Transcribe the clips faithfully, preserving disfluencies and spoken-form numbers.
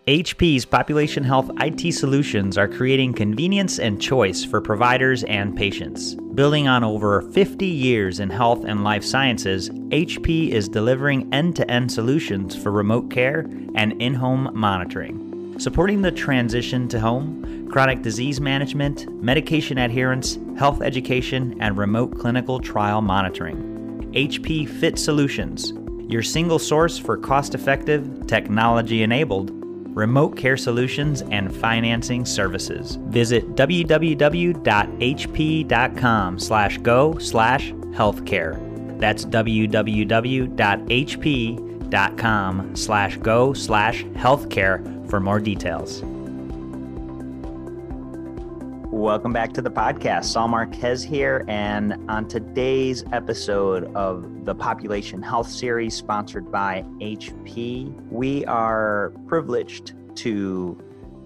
H P's Population Health I T solutions are creating convenience and choice for providers and patients. Building on over fifty years in health and life sciences, H P is delivering end-to-end solutions for remote care and in-home monitoring, supporting the transition to home, chronic disease management, medication adherence, health education, and remote clinical trial monitoring. H P Fit Solutions, your single source for cost-effective, technology-enabled remote care solutions and financing services. Visit w w w dot h p dot com slash go slash healthcare. That's w w w dot h p dot com slash go slash healthcare for more details. Welcome back to the podcast. Saul Marquez here, and on today's episode of the Population Health Series sponsored by H P, we are privileged to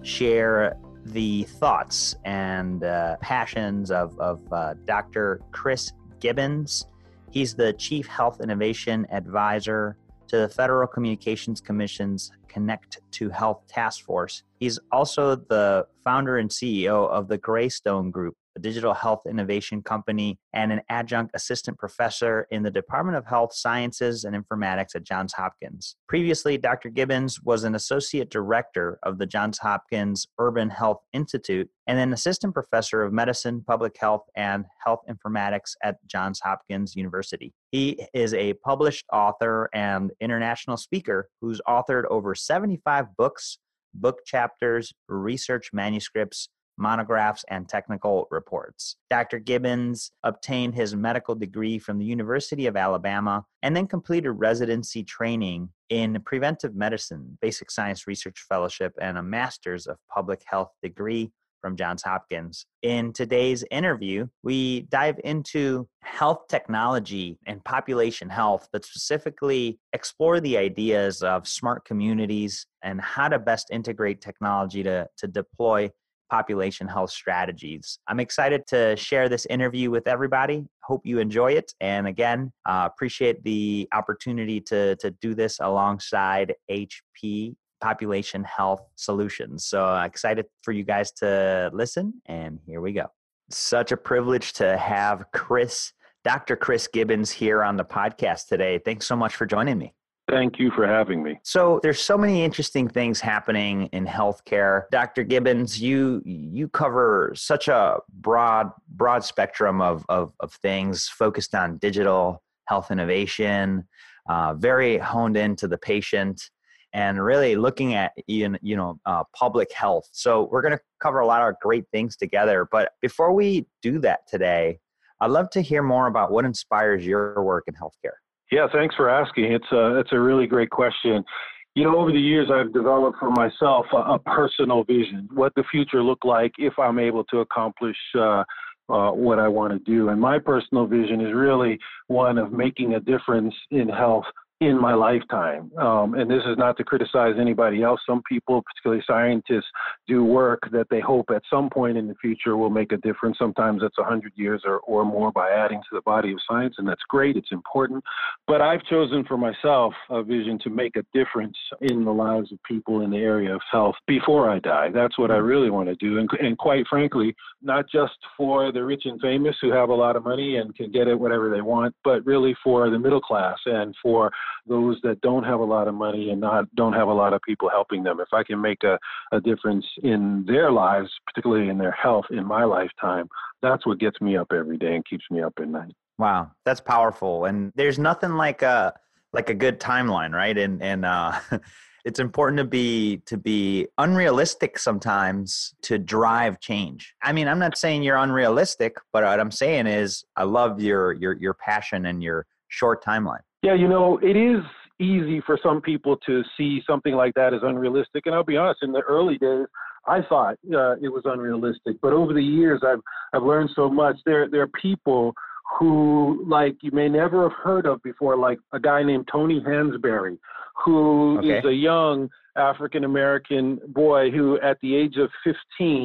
share the thoughts and uh, passions of, of uh, Doctor Chris Gibbons. He's the Chief Health Innovation Advisor to the Federal Communications Commission's Connect to Health Task Force. He's also the founder and C E O of the Greystone Group, a digital health innovation company, and an adjunct assistant professor in the Department of Health Sciences and Informatics at Johns Hopkins. Previously, Doctor Gibbons was an associate director of the Johns Hopkins Urban Health Institute and an assistant professor of medicine, public health, and health informatics at Johns Hopkins University. He is a published author and international speaker who's authored over seventy-five books, book chapters, research manuscripts, monographs, and technical reports. Doctor Gibbons obtained his medical degree from the University of Alabama and then completed residency training in preventive medicine, basic science research fellowship, and a master's of public health degree from Johns Hopkins. In today's interview, we dive into health technology and population health, but specifically explore the ideas of smart communities and how to best integrate technology to, to deploy population health strategies. I'm excited to share this interview with everybody. Hope you enjoy it. And again, uh, appreciate the opportunity to, to do this alongside H P Population Health Solutions. So uh, excited for you guys to listen, and here we go. Such a privilege to have Chris, Doctor Chris Gibbons here on the podcast today. Thanks so much for joining me. Thank you for having me. So there's so many interesting things happening in healthcare. Doctor Gibbons, you you cover such a broad broad spectrum of of, of things focused on digital health innovation, uh, very honed into the patient, and really looking at you know uh, public health. So we're going to cover a lot of great things together. But before we do that today, I'd love to hear more about what inspires your work in healthcare. Yeah, thanks for asking. It's a, it's a really great question. You know, over the years, I've developed for myself a, a personal vision, what the future look like if I'm able to accomplish uh, uh, what I want to do. And my personal vision is really one of making a difference in health in my lifetime. Um, and this is not to criticize anybody else. Some people, particularly scientists, do work that they hope at some point in the future will make a difference. Sometimes it's one hundred years or, or more by adding to the body of science, and that's great. It's important. But I've chosen for myself a vision to make a difference in the lives of people in the area of health before I die. That's what I really want to do. And, and quite frankly, not just for the rich and famous who have a lot of money and can get it whatever they want, but really for the middle class and for those that don't have a lot of money and not don't have a lot of people helping them. If I can make a, a difference in their lives, particularly in their health in my lifetime, that's what gets me up every day and keeps me up at night. Wow, that's powerful. And there's nothing like a like a good timeline, right? And and uh, it's important to be to be unrealistic sometimes to drive change. I mean, I'm not saying you're unrealistic, but what I'm saying is I love your your your passion and your short timeline. Yeah, you know, it is easy for some people to see something like that as unrealistic. And I'll be honest, in the early days, I thought uh, it was unrealistic. But over the years, I've I've learned so much. There there are people who, like, you may never have heard of before, like a guy named Tony Hansberry, who okay. is a young African-American boy who, at the age of fifteen,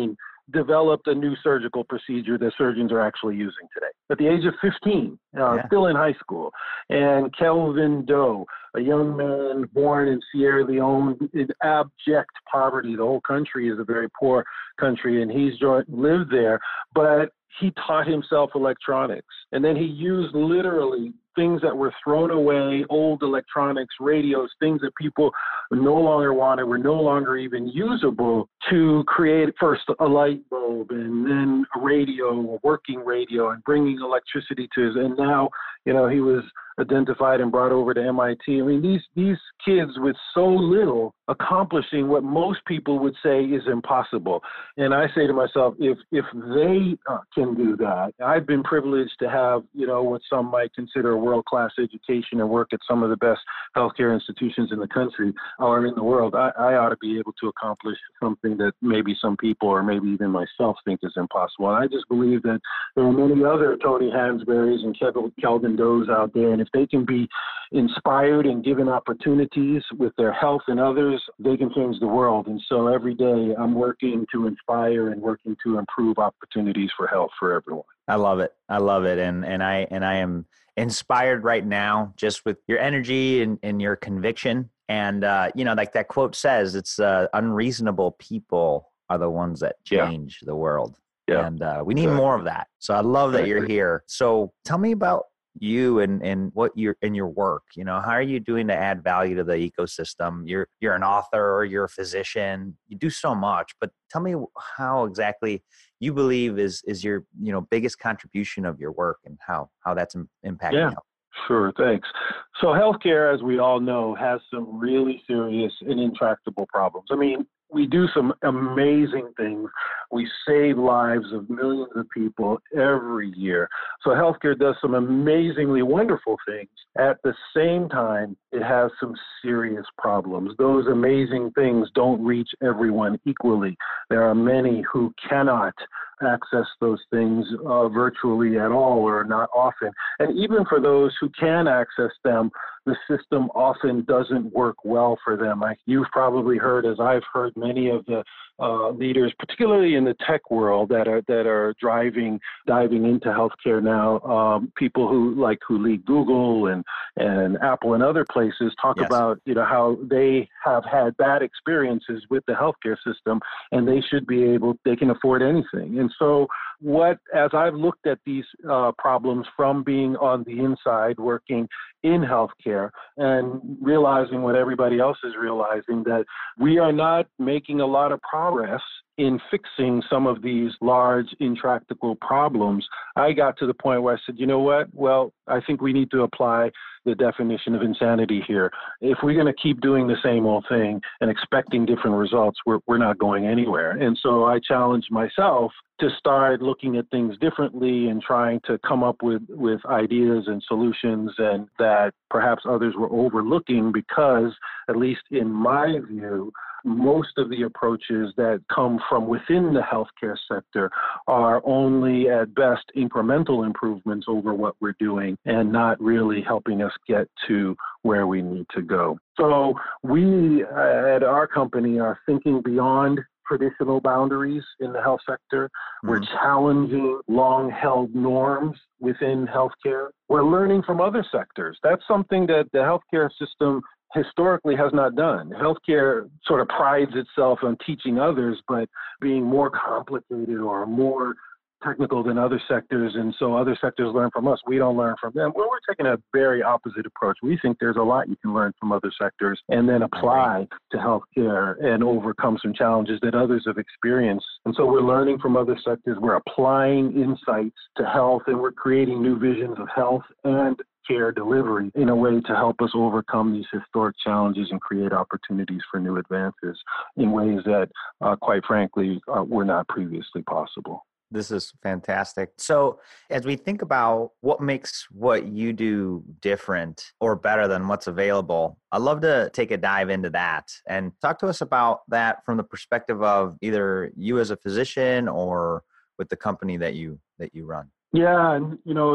developed a new surgical procedure that surgeons are actually using today. At the age of fifteen, uh, Yeah. still in high school. And Kelvin Doe, a young man born in Sierra Leone in abject poverty. The whole country is a very poor country, and he's joined, lived there. But he taught himself electronics. And then he used literally things that were thrown away, old electronics, radios, things that people no longer wanted, were no longer even usable, to create first a light bulb and then a radio, a working radio, and bringing electricity to his. And now, you know, he was identified and brought over to M I T. I mean, these these kids with so little accomplishing what most people would say is impossible. And I say to myself, if if they uh, can do that, I've been privileged to have, you know, what some might consider a world-class education and work at some of the best healthcare institutions in the country or in the world. I, I ought to be able to accomplish something that maybe some people or maybe even myself think is impossible. And I just believe that there are many other Tony Hansberrys and Kelvin Does out there, and if they can be inspired and given opportunities with their health and others, they can change the world. And so every day I'm working to inspire and working to improve opportunities for health for everyone. I love it. I love it. And and I and I am inspired right now just with your energy and, and your conviction. And, uh, you know, like that quote says, it's uh, unreasonable people are the ones that change yeah. the world. Yeah. And uh, we need exactly. more of that. So I love that you're here. So tell me about you and, and what you're in your work. You know, how are you doing to add value to the ecosystem? You're you're an author, you're a physician, you do so much, but tell me how exactly you believe is is your, you know, biggest contribution of your work and how how that's impacting yeah. health. Sure, thanks. So healthcare, as we all know, has some really serious and intractable problems. I mean, we do some amazing things. We save lives of millions of people every year. So healthcare does some amazingly wonderful things. At the same time, it has some serious problems. Those amazing things don't reach everyone equally. There are many who cannot access those things uh, virtually at all or not often. And even for those who can access them, the system often doesn't work well for them. I, you've probably heard, as I've heard, many of the uh, leaders, particularly in the tech world, that are that are driving, diving into healthcare now. Um, people who like who lead Google and and Apple and other places talk yes. about you know how they have had bad experiences with the healthcare system, and they should be able, they can afford anything. And so, what as I've looked at these uh, problems from being on the inside, working in healthcare, and realizing what everybody else is realizing, that we are not making a lot of progress in fixing some of these large, intractable problems, I got to the point where I said, you know what? Well, I think we need to apply the definition of insanity here. If we're going to keep doing the same old thing and expecting different results, we're, we're not going anywhere. And so I challenged myself to start looking at things differently and trying to come up with, with ideas and solutions, and that perhaps others were overlooking, because, at least in my view, most of the approaches that come from within the healthcare sector are only at best incremental improvements over what we're doing, and not really helping us get to where we need to go. So we uh, at our company are thinking beyond traditional boundaries in the health sector. Mm-hmm. We're challenging long-held norms within healthcare. We're learning from other sectors. That's something that the healthcare system historically has not done. Healthcare sort of prides itself on teaching others, but being more complicated or more technical than other sectors. And so other sectors learn from us. We don't learn from them. Well, we're taking a very opposite approach. We think there's a lot you can learn from other sectors and then apply to healthcare and overcome some challenges that others have experienced. And so we're learning from other sectors. We're applying insights to health, and we're creating new visions of health and care delivery in a way to help us overcome these historic challenges and create opportunities for new advances in ways that, uh, quite frankly, uh, were not previously possible. This is fantastic. So as we think about what makes what you do different or better than what's available, I'd love to take a dive into that and talk to us about that from the perspective of either you as a physician or with the company that you that you run. Yeah, and you know, they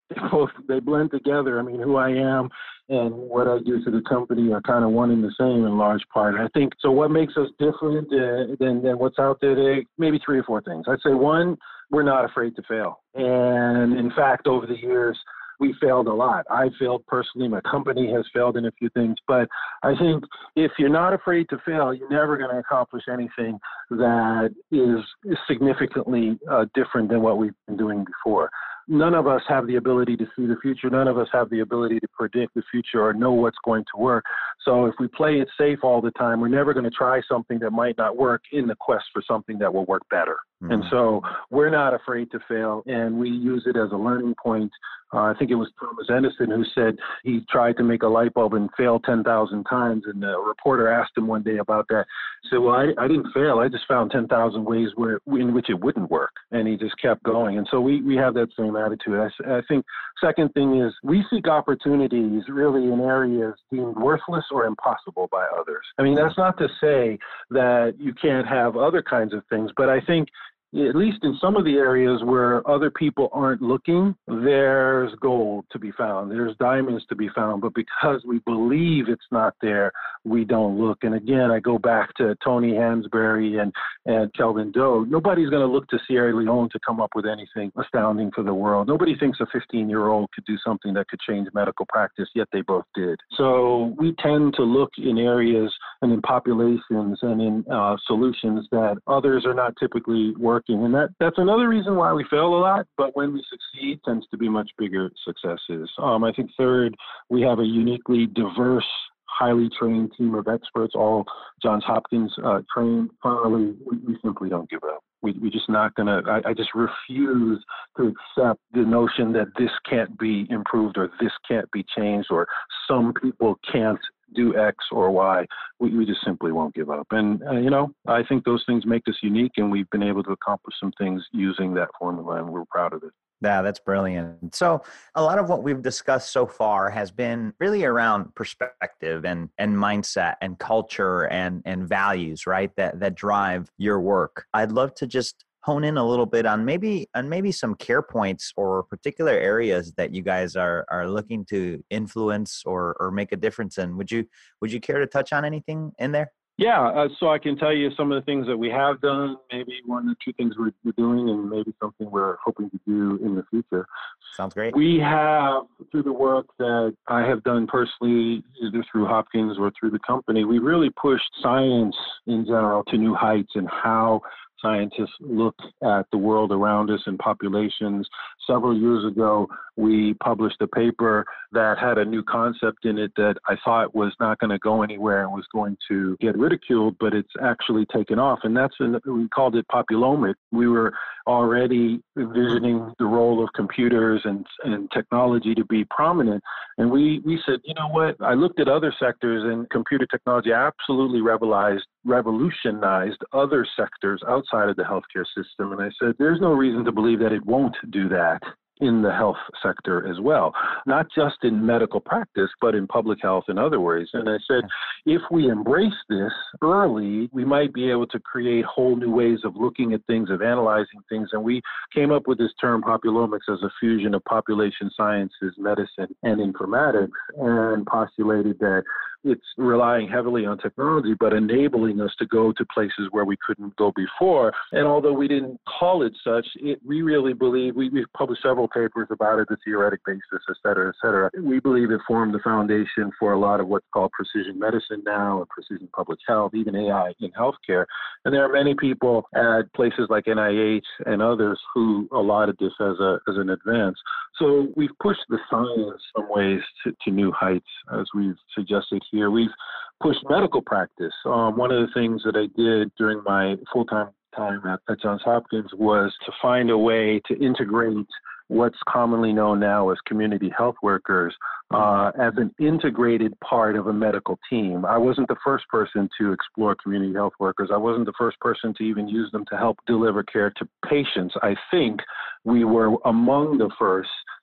they both, they blend together. I mean, who I am and what I do to the company are kind of one and the same in large part. I think, so what makes us different uh, than, than what's out there today? Maybe three or four things. I'd say one, we're not afraid to fail. And in fact, over the years, we failed a lot. I failed personally. My company has failed in a few things. But I think if you're not afraid to fail, you're never going to accomplish anything that is significantly uh, different than what we've been doing before. None of us have the ability to see the future. None of us have the ability to predict the future or know what's going to work. So if we play it safe all the time, we're never going to try something that might not work in the quest for something that will work better. Mm-hmm. And so we're not afraid to fail, and we use it as a learning point. Uh, I think it was Thomas Edison who said he tried to make a light bulb and failed ten thousand times. And a reporter asked him one day about that. He said, well, I, I didn't fail. I just found ten thousand ways where in which it wouldn't work. And he just kept going. And so we, we have that same attitude. I, I think second thing is we seek opportunities really in areas deemed worthless or impossible by others. I mean, that's not to say that you can't have other kinds of things, but I think at least in some of the areas where other people aren't looking, there's gold to be found. There's diamonds to be found. But because we believe it's not there, we don't look. And again, I go back to Tony Hansberry and, and Kelvin Doe. Nobody's going to look to Sierra Leone to come up with anything astounding for the world. Nobody thinks a fifteen-year-old could do something that could change medical practice, yet they both did. So we tend to look in areas and in populations and in uh, solutions that others are not typically working. And that, that's another reason why we fail a lot, but when we succeed, tends to be much bigger successes. Um, I think third, we have a uniquely diverse, highly trained team of experts, all Johns Hopkins uh, trained. Finally, we, we simply don't give up. We, we're just not going to, I just refuse to accept the notion that this can't be improved or this can't be changed or some people can't do X or Y. We, we just simply won't give up. And, uh, you know, I think those things make us unique, and we've been able to accomplish some things using that formula, and we're proud of it. Yeah, that's brilliant. So a lot of what we've discussed so far has been really around perspective and, and mindset and culture and, and values, right? That, that drive your work. I'd love to just hone in a little bit on maybe on maybe some care points or particular areas that you guys are are looking to influence or or make a difference in. Would you would you care to touch on anything in there? Yeah, uh, so I can tell you some of the things that we have done, maybe one or two things we're, we're doing, and maybe something we're hoping to do in the future. Sounds great. We have, through the work that I have done personally, either through Hopkins or through the company, we really pushed science in general to new heights and how scientists look at the world around us and populations. Several years ago, we published a paper that had a new concept in it that I thought was not going to go anywhere and was going to get ridiculed, but it's actually taken off. And that's, an, we called it populomic. We were already envisioning the role of computers and, and technology to be prominent. And we, we said, you know what? I looked at other sectors, and computer technology absolutely revolutionized, revolutionized other sectors outside of the healthcare system. And I said, there's no reason to believe that it won't do that in the health sector as well, not just in medical practice, but in public health and other ways. And I said, if we embrace this early, we might be able to create whole new ways of looking at things, of analyzing things. And we came up with this term populomics as a fusion of population sciences, medicine, and informatics, and postulated that it's relying heavily on technology, but enabling us to go to places where we couldn't go before. And although we didn't call it such, it, we really believe, we, we've published several papers about it, the theoretic basis, et cetera, et cetera. We believe it formed the foundation for a lot of what's called precision medicine now and precision public health, even A I in healthcare. And there are many people at places like N I H and others who allotted this as a as an advance. So we've pushed the science some ways to, to new heights, as we've suggested here. We've pushed medical practice. Um, one of the things that I did during my full-time time at, at Johns Hopkins was to find a way to integrate what's commonly known now as community health workers uh, as an integrated part of a medical team. I wasn't the first person to explore community health workers. I wasn't the first person to even use them to help deliver care to patients. I think we were among the first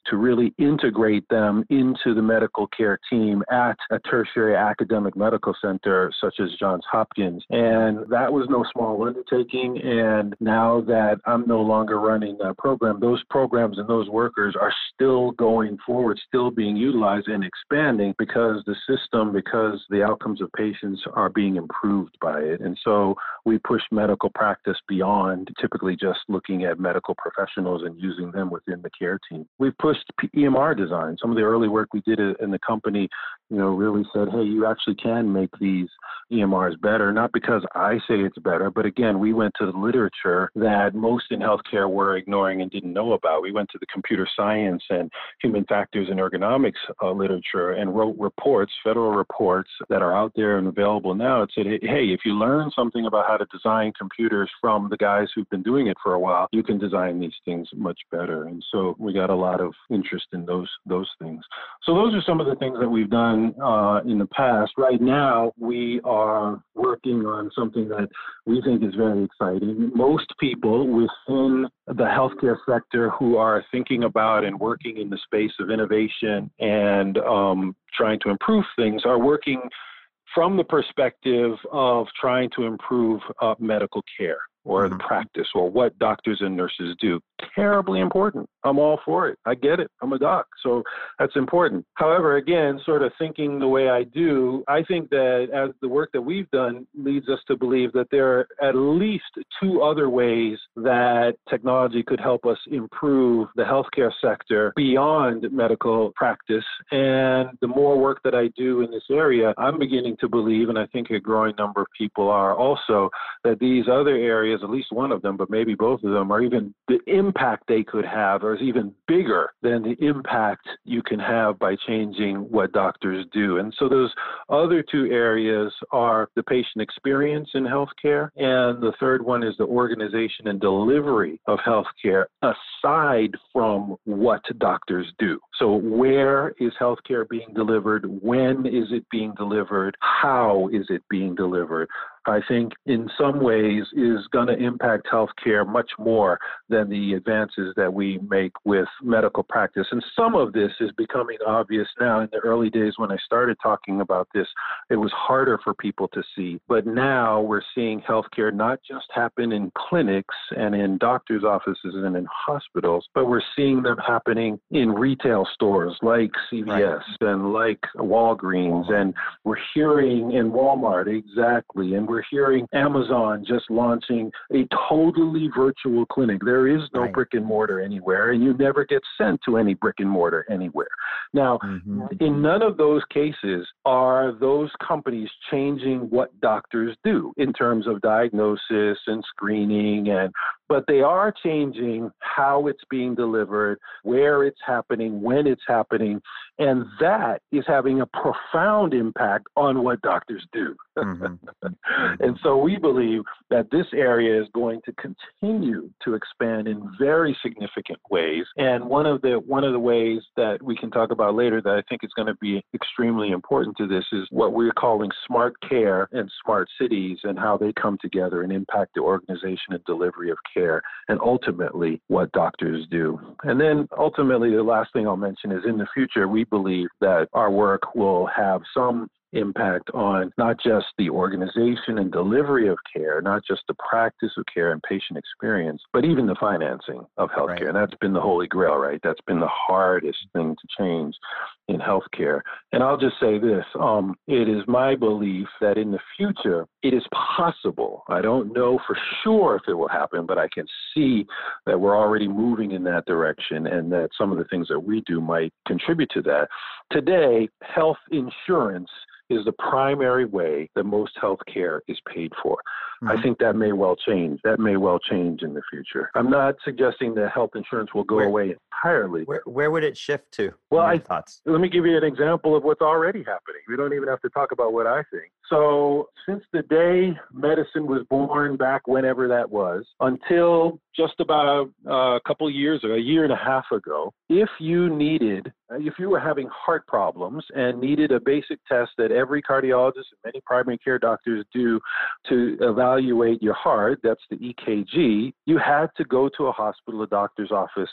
to really integrate them into the medical care team at a tertiary academic medical center such as Johns Hopkins. And that was no small undertaking. And now that I'm no longer running that program, those programs and those workers are still going forward, still being utilized and expanding because the system, because the outcomes of patients are being improved by it. And so we push medical practice beyond typically just looking at medical professionals and using them within the care team. We've pushed E M R design. Some of the early work we did in the company, you know, really said, hey, you actually can make these E M Rs better, not because I say it's better, but again, we went to the literature that most in healthcare were ignoring and didn't know about. We went to the computer science and human factors and ergonomics uh, literature and wrote reports, federal reports that are out there and available now. It said, hey, if you learn something about how to design computers from the guys who've been doing it for a while, you can design these things much better. And so we got a lot of interest in those those things. So those are some of the things that we've done uh, in the past. Right now, we are working on something that we think is very exciting. Most people within the healthcare sector who are thinking about and working in the space of innovation and um, trying to improve things are working from the perspective of trying to improve uh, medical care or the practice or what doctors and nurses do. Terribly important. I'm all for it. I get it. I'm a doc. So that's important. However, again, sort of thinking the way I do, I think that as the work that we've done leads us to believe that there are at least two other ways that technology could help us improve the healthcare sector beyond medical practice. And the more work that I do in this area, I'm beginning to believe, and I think a growing number of people are also, that these other areas, at least one of them, but maybe both of them, are even the impact they could have or is even bigger than the impact you can have by changing what doctors do. And so those other two areas are the patient experience in healthcare, and the third one is the organization and delivery of healthcare aside from what doctors do. So where is healthcare being delivered? When is it being delivered? How is it being delivered? I think in some ways is going to impact healthcare much more than the advances that we make with medical practice. And some of this is becoming obvious now. In the early days when I started talking about this, it was harder for people to see. But now we're seeing healthcare not just happen in clinics and in doctors' offices and in hospitals, but we're seeing them happening in retail stores like C V S right. and like Walgreens. And we're hearing in Walmart, exactly. And we're hearing Amazon just launching a totally virtual clinic. There is no right. brick and mortar anywhere, and you never get sent to any brick and mortar anywhere. Now, mm-hmm. in none of those cases are those companies changing what doctors do in terms of diagnosis and screening, and but they are changing how it's being delivered, where it's happening, when it's happening, and that is having a profound impact on what doctors do. Mm-hmm. And so we believe that this area is going to continue to expand in very significant ways. And one of the one of the ways that we can talk about later that I think is going to be extremely important to this is what we're calling smart care and smart cities, and how they come together and impact the organization and delivery of care, and ultimately what doctors do. And then ultimately, the last thing I'll mention is in the future, we believe that our work will have some impact on not just the organization and delivery of care, not just the practice of care and patient experience, but even the financing of healthcare. Right. And that's been the holy grail, right? That's been the hardest thing to change in healthcare. And I'll just say this, um, it is my belief that in the future, it is possible. I don't know for sure if it will happen, but I can see that we're already moving in that direction, and that some of the things that we do might contribute to that. Today, health insurance is the primary way that most health care is paid for. Mm-hmm. I think that may well change. That may well change in the future. I'm not suggesting that health insurance will go where, away entirely. Where, where would it shift to? Well, I, thoughts? Let me give you an example of what's already happening. We don't even have to talk about what I think. So since the day medicine was born, back whenever that was, until just about uh, a couple of years ago, a year and a half ago, if you needed, if you were having heart problems and needed a basic test that every cardiologist and many primary care doctors do to evaluate your heart, that's the E K G, you had to go to a hospital, a doctor's office,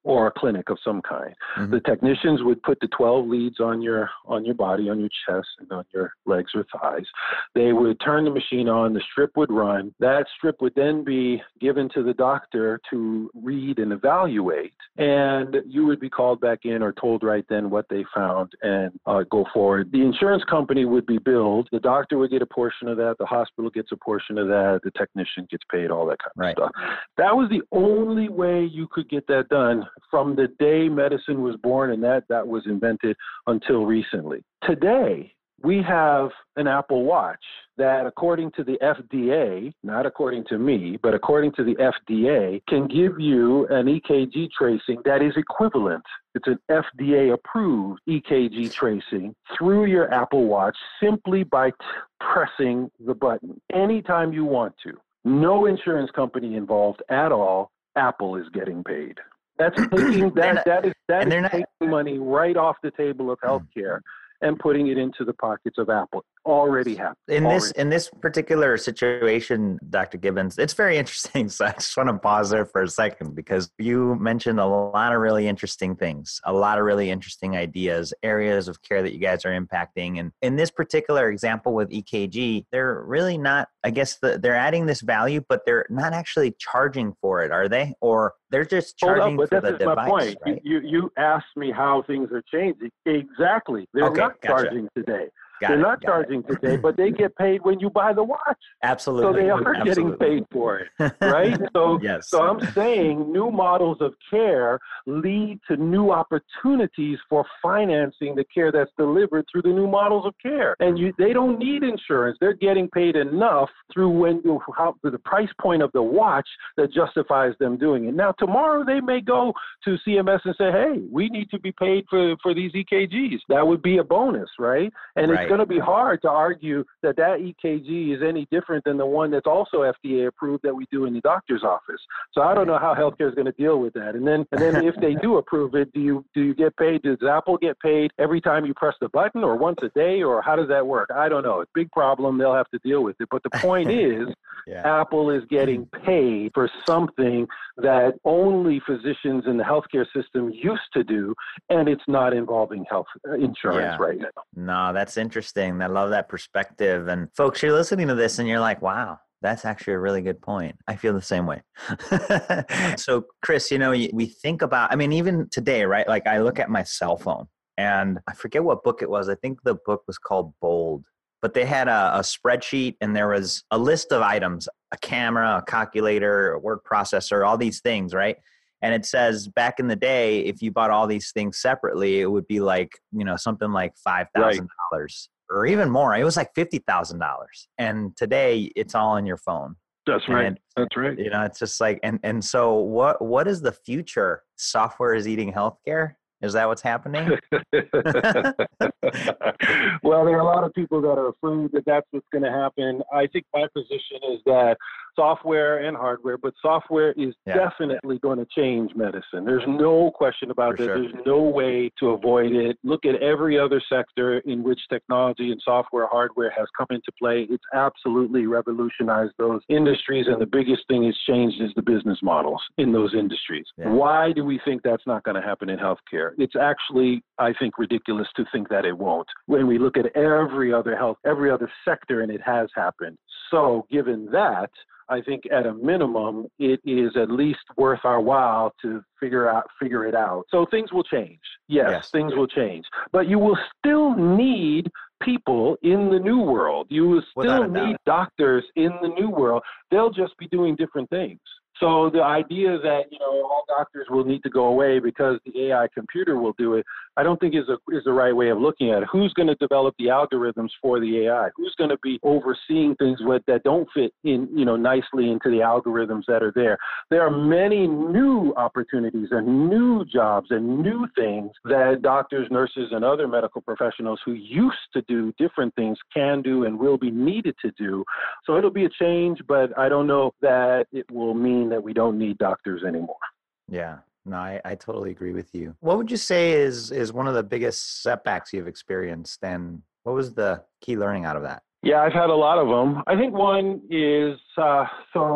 or a clinic of some kind. Mm-hmm. The technicians would put the twelve leads on your on your body, on your chest, and on your legs or thighs. They would turn the machine on, the strip would run. That strip would then be given to the doctor to read and evaluate, and you would be called back in or told right then what they found and uh, go forward. The insurance company would be billed. The doctor would get a portion of that. The hospital gets a portion of that. The technician gets paid, all that kind Right. of stuff. That was the only way you could get that done from the day medicine was born, and that, that was invented until recently. Today, we have an Apple Watch that, according to the F D A, not according to me, but according to the F D A, can give you an E K G tracing that is equivalent. It's an F D A-approved E K G tracing through your Apple Watch simply by t- pressing the button anytime you want to. No insurance company involved at all. Apple is getting paid. That's taking that not, that is that is taking not, money right off the table of healthcare and putting it into the pockets of Apple. Already happened. In Already. this in this particular situation, Doctor Gibbons, it's very interesting. So I just want to pause there for a second because you mentioned a lot of really interesting things, a lot of really interesting ideas, areas of care that you guys are impacting. And in this particular example with E K G, they're really not, I guess the, they're adding this value, but they're not actually charging for it, are they? Or they're just charging Hold up, but for the this is device, my point. right? You, you, you asked me how things are changing. Exactly. They're okay, not gotcha. charging today. Got They're it, not got charging it. today, but they get paid when you buy the watch. Absolutely. So they are Absolutely. getting paid for it, right? So, yes. so I'm saying new models of care lead to new opportunities for financing the care that's delivered through the new models of care. And you, they don't need insurance. They're getting paid enough through when you, how, the price point of the watch that justifies them doing it. Now, tomorrow they may go to C M S and say, hey, we need to be paid for, for these E K Gs. That would be a bonus, right? And right. it's going to be hard to argue that that E K G is any different than the one that's also F D A approved that we do in the doctor's office. So I don't know how healthcare is going to deal with that. And then, and then if they do approve it, do you do you get paid? Does Apple get paid every time you press the button, or once a day, or how does that work? I don't know. It's a big problem. They'll have to deal with it. But the point is, yeah. Apple is getting paid for something that only physicians in the healthcare system used to do, and it's not involving health insurance yeah. right now. No, that's interesting. I love that perspective. And folks, you're listening to this and you're like, wow, that's actually a really good point. I feel the same way. So Chris, you know, we think about, I mean, even today, right? Like I look at my cell phone and I forget what book it was. I think the book was called Bold, but they had a, a spreadsheet and there was a list of items, a camera, a calculator, a word processor, all these things, right? And it says back in the day, if you bought all these things separately, it would be like, you know, something like five thousand dollars right. or even more. It was like fifty thousand dollars. And today it's all on your phone. That's and right. It, That's right. You know, it's just like, and, and so what, what is the future? Software is eating healthcare? Is that what's happening? Well, there are a lot of people that are afraid that that's what's going to happen. I think my position is that software and hardware, but software is yeah. definitely going to change medicine. There's no question about it. Sure. There's no way to avoid it. Look at every other sector in which technology and software, hardware has come into play. It's absolutely revolutionized those industries, and the biggest thing it's changed is the business models in those industries. Yeah. Why do we think that's not going to happen in healthcare? It's actually, I think, ridiculous to think that it won't. When we look at every other health, every other sector, and it has happened. So given that, I think at a minimum, it is at least worth our while to figure out, figure it out. So things will change. Yes, yes, things will change. But you will still need people in the new world. You will still need doctors in the new world. They'll just be doing different things. So the idea that, you know, all doctors will need to go away because the A I computer will do it, I don't think is a, is the right way of looking at it. Who's going to develop the algorithms for the A I? Who's going to be overseeing things with, that don't fit in, you know, nicely into the algorithms that are there? There are many new opportunities and new jobs and new things that doctors, nurses, and other medical professionals who used to do different things can do and will be needed to do. So it'll be a change, but I don't know that it will mean that we don't need doctors anymore. Yeah. No, I, I totally agree with you. What would you say is is one of the biggest setbacks you've experienced, and what was the key learning out of that? Yeah, I've had a lot of them. I think one is, uh, so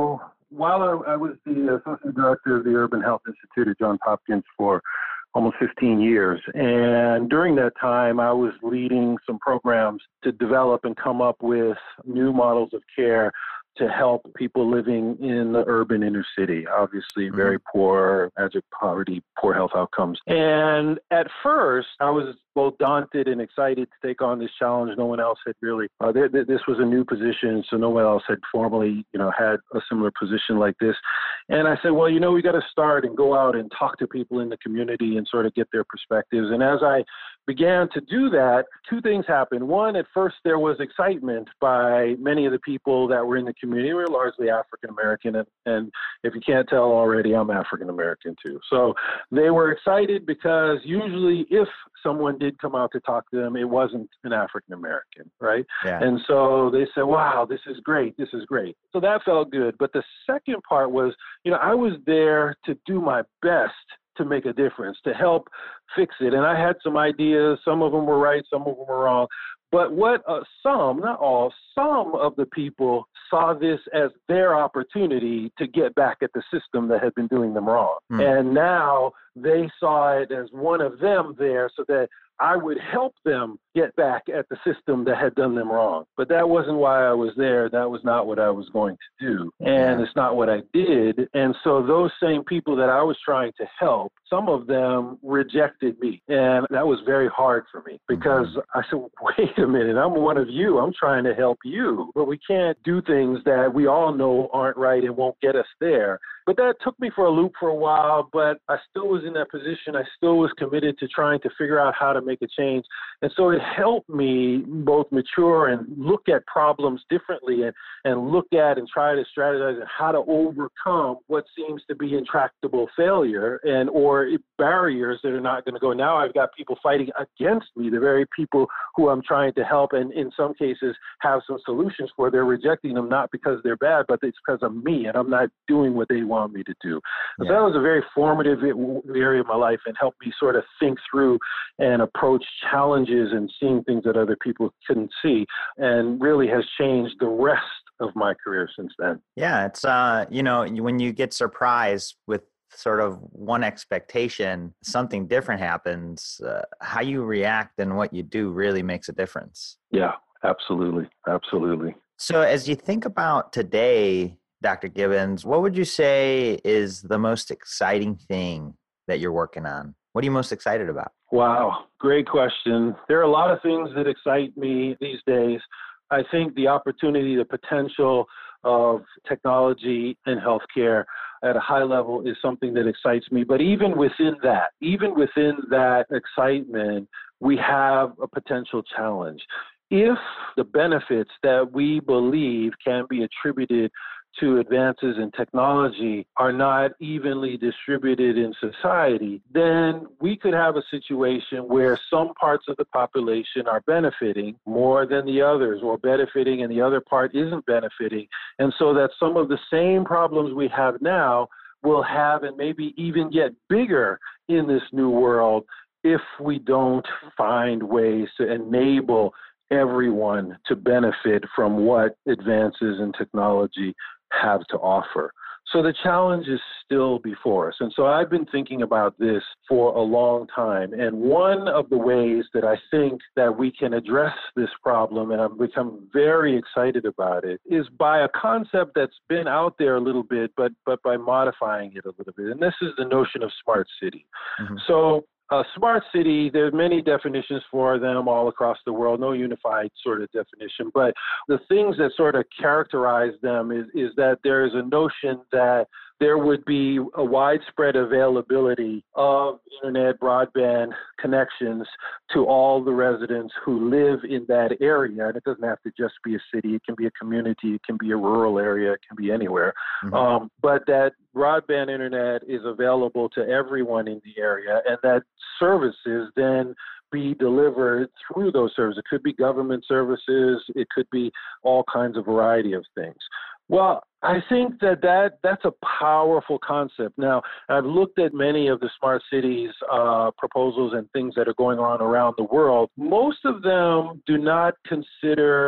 while I, I was the associate director of the Urban Health Institute at Johns Hopkins for almost fifteen years. And during that time, I was leading some programs to develop and come up with new models of care to help people living in the urban inner city, obviously very mm-hmm. poor, abject poverty, poor health outcomes. And at first, I was both daunted and excited to take on this challenge. No one else had really, uh, th- th- this was a new position, so no one else had formally, you know, had a similar position like this. And I said, well, you know, we got to start and go out and talk to people in the community and sort of get their perspectives. And as I began to do that, two things happened. One, at first there was excitement by many of the people that were in the community. We were largely African American, and, and if you can't tell already, I'm African American too. So they were excited because usually if someone did come out to talk to them, it wasn't an African American, right? Yeah. And so they said, wow, this is great, this is great. So that felt good. But the second part was, you know, I was there to do my best to make a difference, to help fix it. And I had some ideas. Some of them were right, some of them were wrong. But what uh, some, not all, some of the people saw this as their opportunity to get back at the system that had been doing them wrong. Mm. And now they saw it as one of them there so that I would help them get back at the system that had done them wrong. But that wasn't why I was there. That was not what I was going to do. And yeah. It's not what I did. And so those same people that I was trying to help, some of them rejected me. And that was very hard for me because mm-hmm. I said, wait a minute, I'm one of you. I'm trying to help you. But we can't do things that we all know aren't right and won't get us there. But that took me for a loop for a while, but I still was in that position. I still was committed to trying to figure out how to make a change. And so it helped me both mature and look at problems differently and, and look at and try to strategize on how to overcome what seems to be intractable failure and or barriers that are not going to go. Now I've got people fighting against me, the very people who I'm trying to help, and in some cases have some solutions for. They're rejecting them not because they're bad, but it's because of me and I'm not doing what they want me to do. Yeah. So that was a very formative area of my life and helped me sort of think through and approach challenges and seeing things that other people couldn't see, and really has changed the rest of my career since then. Yeah, it's, uh, you know, when you get surprised with sort of one expectation, something different happens, uh, how you react and what you do really makes a difference. Yeah, absolutely. Absolutely. So as you think about today, Doctor Gibbons, what would you say is the most exciting thing that you're working on? What are you most excited about? Wow, great question. There are a lot of things that excite me these days. I think the opportunity, the potential of technology in healthcare at a high level is something that excites me. But even within that, even within that excitement, we have a potential challenge. If the benefits that we believe can be attributed to advances in technology are not evenly distributed in society, then we could have a situation where some parts of the population are benefiting more than the others, or benefiting and the other part isn't benefiting. And so that some of the same problems we have now will have and maybe even get bigger in this new world if we don't find ways to enable everyone to benefit from what advances in technology have to offer. So the challenge is still before us. And so I've been thinking about this for a long time. And one of the ways that I think that we can address this problem, and I've become very excited about it, is by a concept that's been out there a little bit, but but by modifying it a little bit. And this is the notion of smart city. Mm-hmm. So A smart city, there are many definitions for them all across the world, no unified sort of definition. But the things that sort of characterize them is, is that there is a notion that there would be a widespread availability of internet broadband connections to all the residents who live in that area. And it doesn't have to just be a city. It can be a community. It can be a rural area. It can be anywhere. Mm-hmm. Um, but that broadband internet is available to everyone in the area, and that services then be delivered through those services. It could be government services. It could be all kinds of variety of things. Well, I think that, that that's a powerful concept. Now, I've looked at many of the smart cities uh, proposals and things that are going on around the world. Most of them do not consider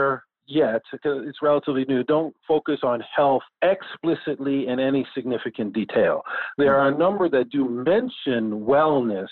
yet, because it's relatively new, don't focus on health explicitly in any significant detail. There are a number that do mention wellness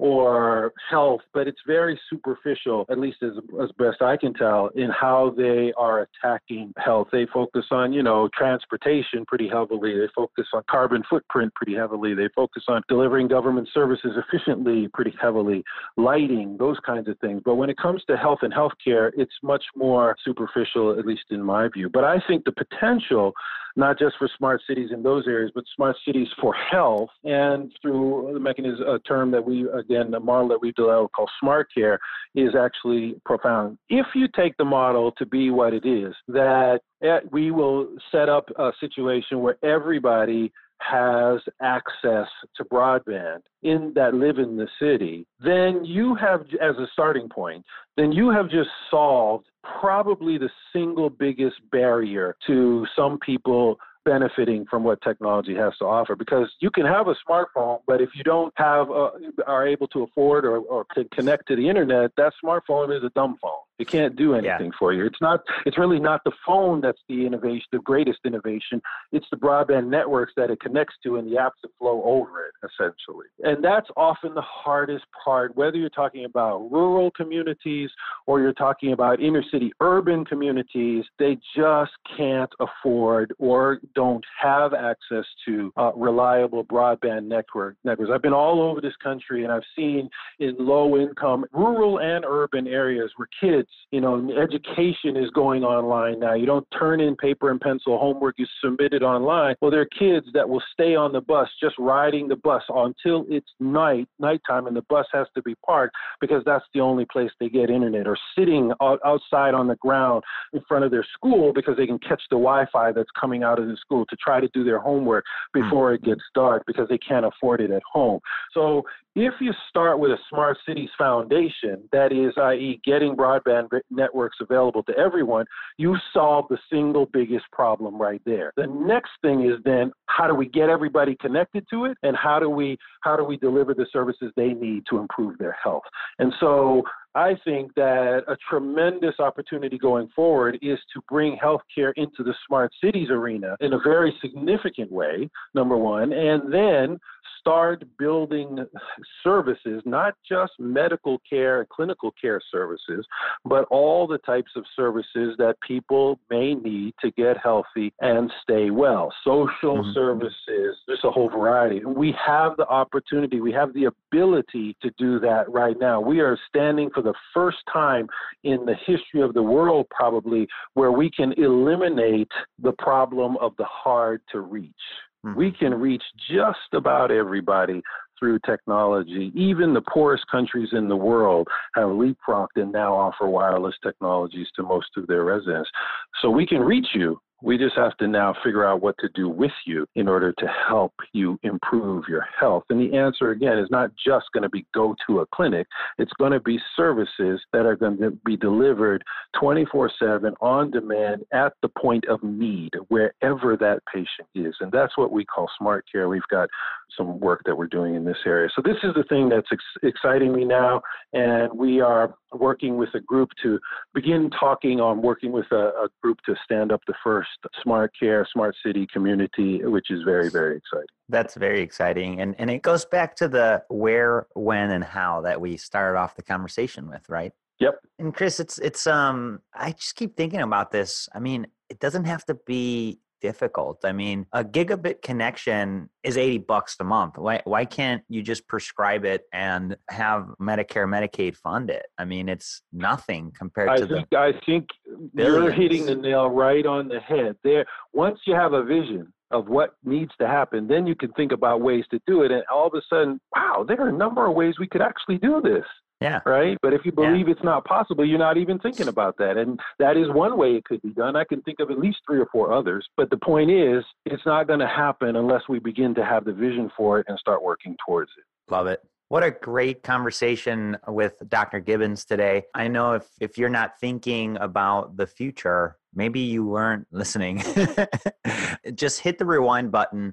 or health, but it's very superficial, at least as, as best I can tell, in how they are attacking health. They focus on, you know, transportation pretty heavily. They focus on carbon footprint pretty heavily. They focus on delivering government services efficiently pretty heavily, lighting, those kinds of things. But when it comes to health and healthcare, it's much more superficial, at least in my view. But I think the potential, not just for smart cities in those areas, but smart cities for health, and through the mechanism, a term that we, again, the model that we developed called smart care, is actually profound. If you take the model to be what it is, that we will set up a situation where everybody has access to broadband in that live in the city, then you have, as a starting point, then you have just solved probably the single biggest barrier to some people benefiting from what technology has to offer. Because you can have a smartphone, but if you don't have, uh, are able to afford or, or to connect to the internet, that smartphone is a dumb phone. It can't do anything yeah. for you. It's not, it's really not the phone that's the innovation, the greatest innovation. It's the broadband networks that it connects to and the apps that flow over it, essentially. And that's often the hardest part, whether you're talking about rural communities or you're talking about inner city urban communities. They just can't afford or don't have access to uh, reliable broadband network networks. I've been all over this country, and I've seen in low income, rural and urban areas where kids, you know, education is going online now. You don't turn in paper and pencil homework, you submit it online. Well, there are kids that will stay on the bus, just riding the bus until it's night, nighttime, and the bus has to be parked because that's the only place they get internet, or sitting outside on the ground in front of their school because they can catch the Wi-Fi that's coming out of the school to try to do their homework before it gets dark because they can't afford it at home. So if you start with a smart cities foundation, that is, that is getting broadband networks available to everyone, you solve the single biggest problem right there. The next thing is then, how do we get everybody connected to it, and how do we how do we deliver the services they need to improve their health? And so I think that a tremendous opportunity going forward is to bring healthcare into the smart cities arena in a very significant way, number one, and then start building services, not just medical care and clinical care services, but all the types of services that people may need to get healthy and stay well. Social mm-hmm. services, there's a whole variety. We have the opportunity, we have the ability to do that right now. We are standing for the first time in the history of the world, probably, where we can eliminate the problem of the hard to reach. Mm-hmm. We can reach just about everybody through technology. Even the poorest countries in the world have leapfrogged and now offer wireless technologies to most of their residents. So we can reach you. We just have to now figure out what to do with you in order to help you improve your health. And the answer, again, is not just going to be go to a clinic. It's going to be services that are going to be delivered twenty-four seven on demand at the point of need, wherever that patient is. And that's what we call smart care. We've got some work that we're doing in this area. So this is the thing that's ex- exciting me now. And we are working with a group to begin talking on working with a, a group to stand up the first smart care, smart city community, which is very, very exciting. That's very exciting. And and it goes back to the where, when, and how that we started off the conversation with, right? Yep. And Chris, it's, it's, um, I just keep thinking about this. I mean, it doesn't have to be difficult. I mean, a gigabit connection is eighty bucks a month. Why why can't you just prescribe it and have Medicare, Medicaid fund it? I mean, it's nothing compared I to think, the I think billions. You're hitting the nail right on the head. There, once you have a vision of what needs to happen, then you can think about ways to do it. And all of a sudden, wow, there are a number of ways we could actually do this. Yeah. Right. But if you believe yeah. it's not possible, you're not even thinking about that. And that is one way it could be done. I can think of at least three or four others. But the point is, it's not going to happen unless we begin to have the vision for it and start working towards it. Love it. What a great conversation with Doctor Gibbons today. I know if, if you're not thinking about the future, maybe you weren't listening. Just hit the rewind button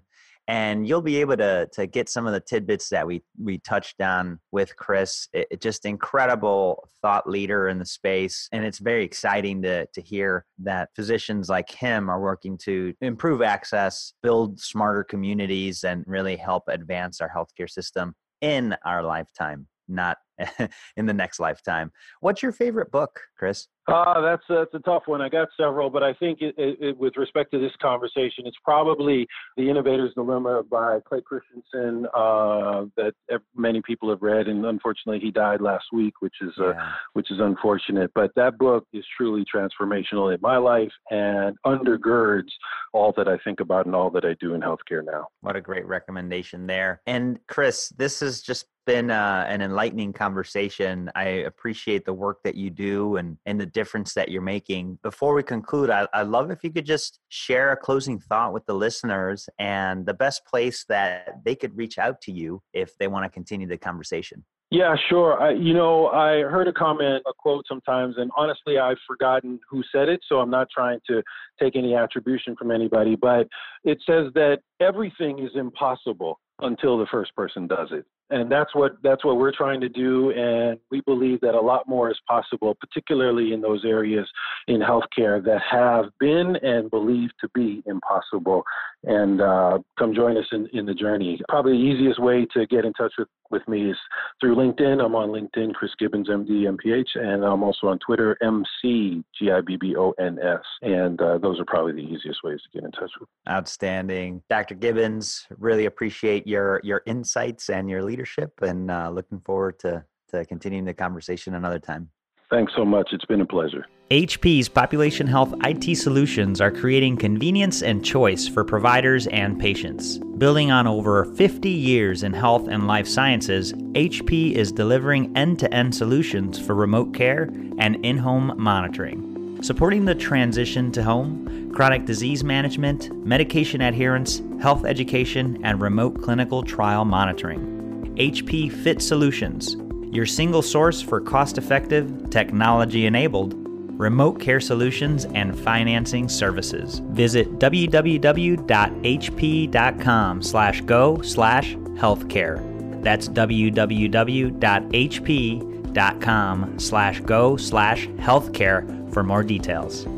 And you'll be able to to get some of the tidbits that we we touched on with Chris. It, it just incredible thought leader in the space. And it's very exciting to to hear that physicians like him are working to improve access, build smarter communities, and really help advance our healthcare system in our lifetime, not in the next lifetime. What's your favorite book, Chris? Uh, that's, that's a tough one. I got several, but I think it, it, it, with respect to this conversation, it's probably The Innovator's Dilemma by Clay Christensen uh, that many people have read. And unfortunately, he died last week, which is uh, Yeah. which is unfortunate. But that book is truly transformational in my life and undergirds all that I think about and all that I do in healthcare now. What a great recommendation there. And Chris, this has just been uh, an enlightening conversation. I appreciate the work that you do and, and the difference that you're making. Before we conclude, I, I'd love if you could just share a closing thought with the listeners and the best place that they could reach out to you if they want to continue the conversation. Yeah, sure. I, you know, I heard a comment, a quote sometimes, and honestly, I've forgotten who said it, so I'm not trying to take any attribution from anybody, but it says that everything is impossible until the first person does it. And that's what that's what we're trying to do. And we believe that a lot more is possible, particularly in those areas in healthcare that have been and believed to be impossible. And uh, come join us in, in the journey. Probably the easiest way to get in touch with, with me is through LinkedIn. I'm on LinkedIn, Chris Gibbons, M D, M P H, and I'm also on Twitter, M C G I B B O N S. And uh, those are probably the easiest ways to get in touch with. Outstanding. Doctor Gibbons, really appreciate your your insights and your leadership, and uh, looking forward to, to continuing the conversation another time. Thanks so much. It's been a pleasure. H P's Population Health I T solutions are creating convenience and choice for providers and patients. Building on over fifty years in health and life sciences, H P is delivering end-to-end solutions for remote care and in-home monitoring, supporting the transition to home, chronic disease management, medication adherence, health education, and remote clinical trial monitoring. H P Fit Solutions, your single source for cost-effective, technology-enabled remote care solutions and financing services. Visit w w w dot h p dot com slash go slash healthcare. That's w w w dot h p dot com slash go slash healthcare for more details.